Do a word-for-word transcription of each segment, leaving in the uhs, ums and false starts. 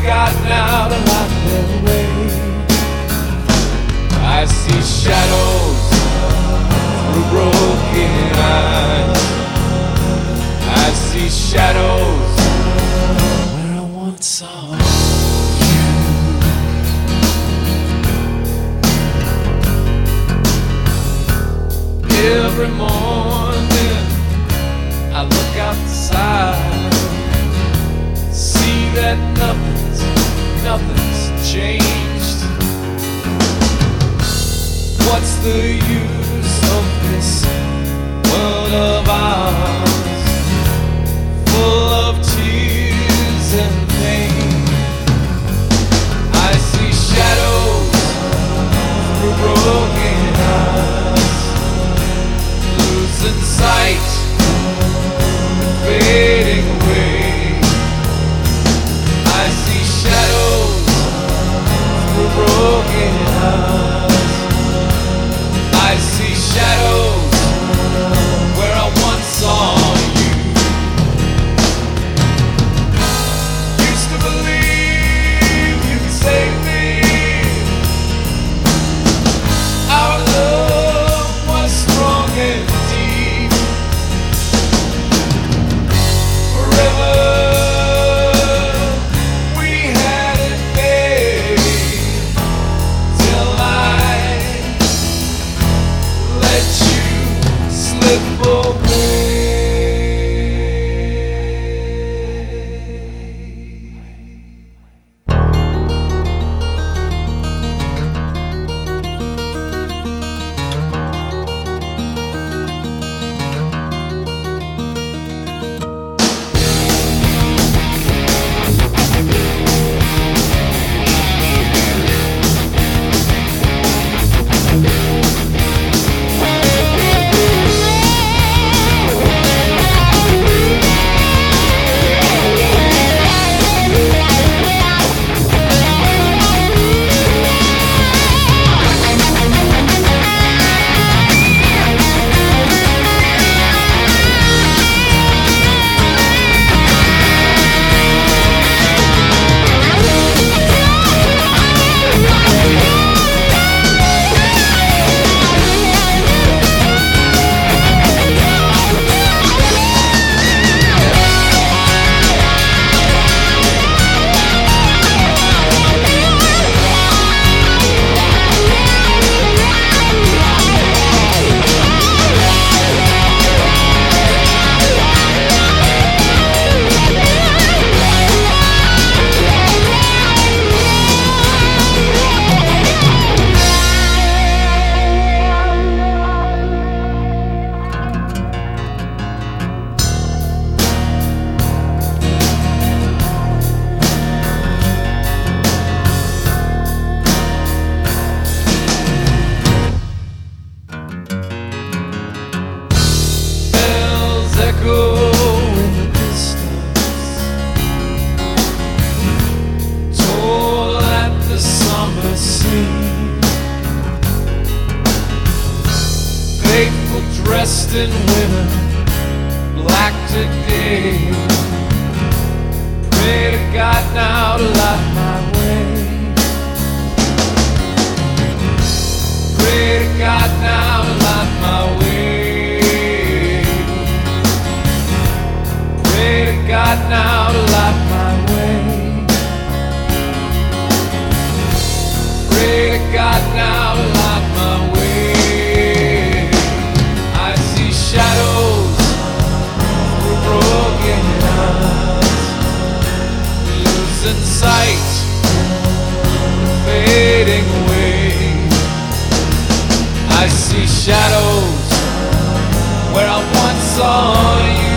forgotten how to lock their way. I see shadows through broken eyes. I see shadows where I once saw you. Every morning I look outside, see that nothing's, nothing's changed. What's the use of this world of ours, full of tears and pain? I see shadows through broken eyes, losing sight, fading away. I see shadows through broken eyes. I see shadows where I once saw you. Used to believe you'd save me. Our love was strong and deep. Forever we had it made, till I let you slip away. Dressed in women, black today. Pray to God now to light my way. Pray to God now to light my way. Pray to God now to light my way. Pray to God now to light my way. Shadows through broken eyes, losing sight, fading away. I see shadows where I once saw you.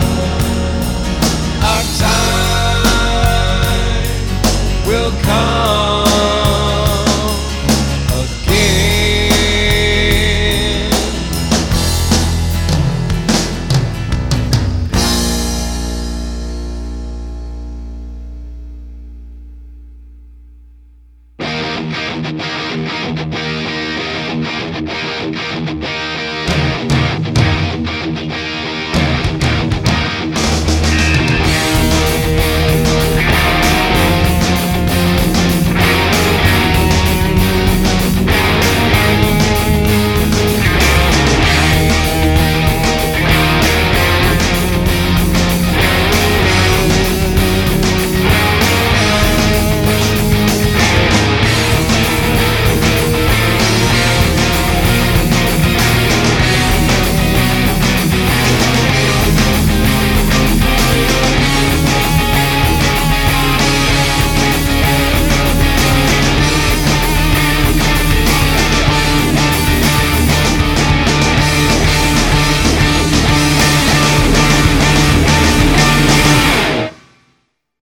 Our time will come.